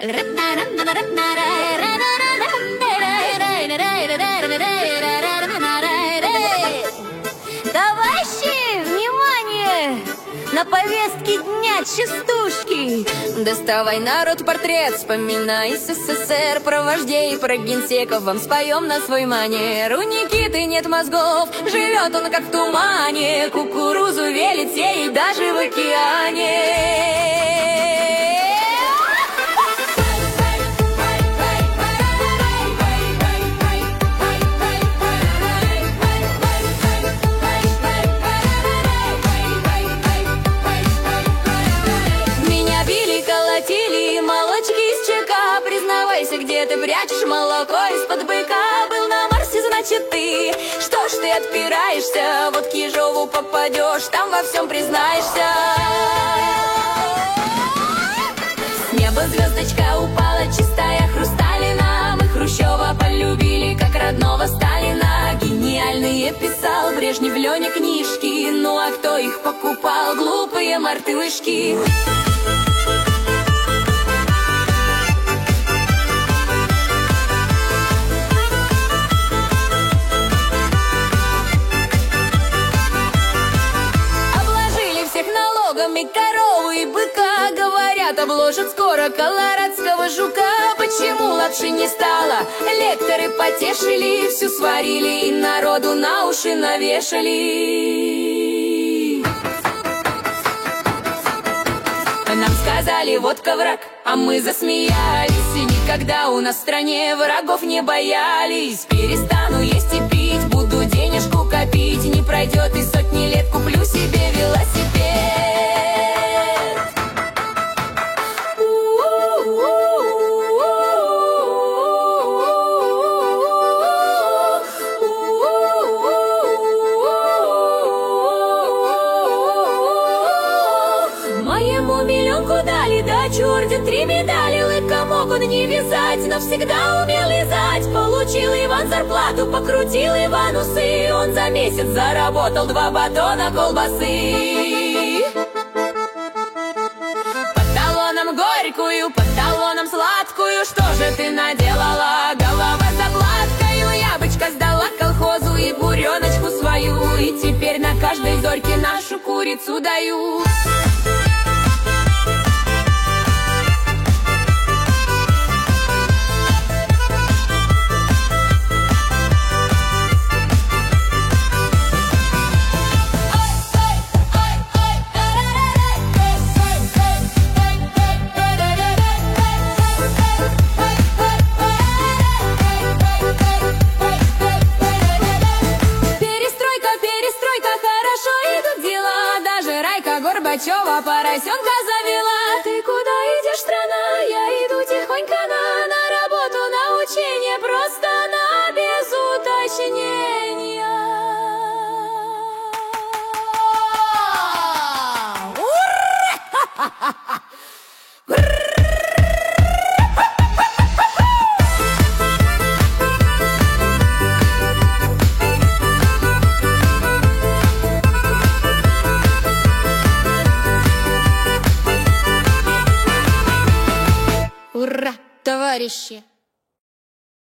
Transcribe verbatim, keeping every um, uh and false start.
Товарищи, внимание! На повестке дня частушки. Доставай, народ, портрет, вспоминай СССР, про вождей, про генсеков вам споем на свой манер. У Никиты нет мозгов, живет он как в тумане, кукурузу велит сеять даже в океане. Где ты прячешь молоко из-под быка? Был на Марсе, значит ты. Что ж ты отпираешься? Вот к Ежову попадешь, там во всем признаешься. С неба звездочка упала, чистая хрусталина. Мы Хрущева полюбили, как родного Сталина. Гениальные писал Брежнев, Леня книжки. Ну а кто их покупал? Глупые мартышки. И корову, и быка, говорят, обложат скоро колорадского жука. Почему лапши не стало? Лекторы потешили, всю сварили и народу на уши навешали. Нам сказали, водка враг, а мы засмеялись. И никогда у нас в стране врагов не боялись. Перестану есть и пить, буду денежку копить. Не пройдет и сотни лет, куплю себе велосипед. Орден, три медали, лыка могут не вязать, но всегда умел вязать. Получил Иван зарплату, покрутил Иван усы. Он за месяц заработал два батона колбасы. Под талоном горькую, под талоном сладкую. Что же ты наделала? Голова заплаткою. Яблочко сдала колхозу и буреночку свою. И теперь на каждой зорьке нашу курицу даю. Горбачева поросенка завела. Ты куда идешь, страна? Я иду тихонько на, на работу, на учение, просто на без уточнения. Ура, товарищи!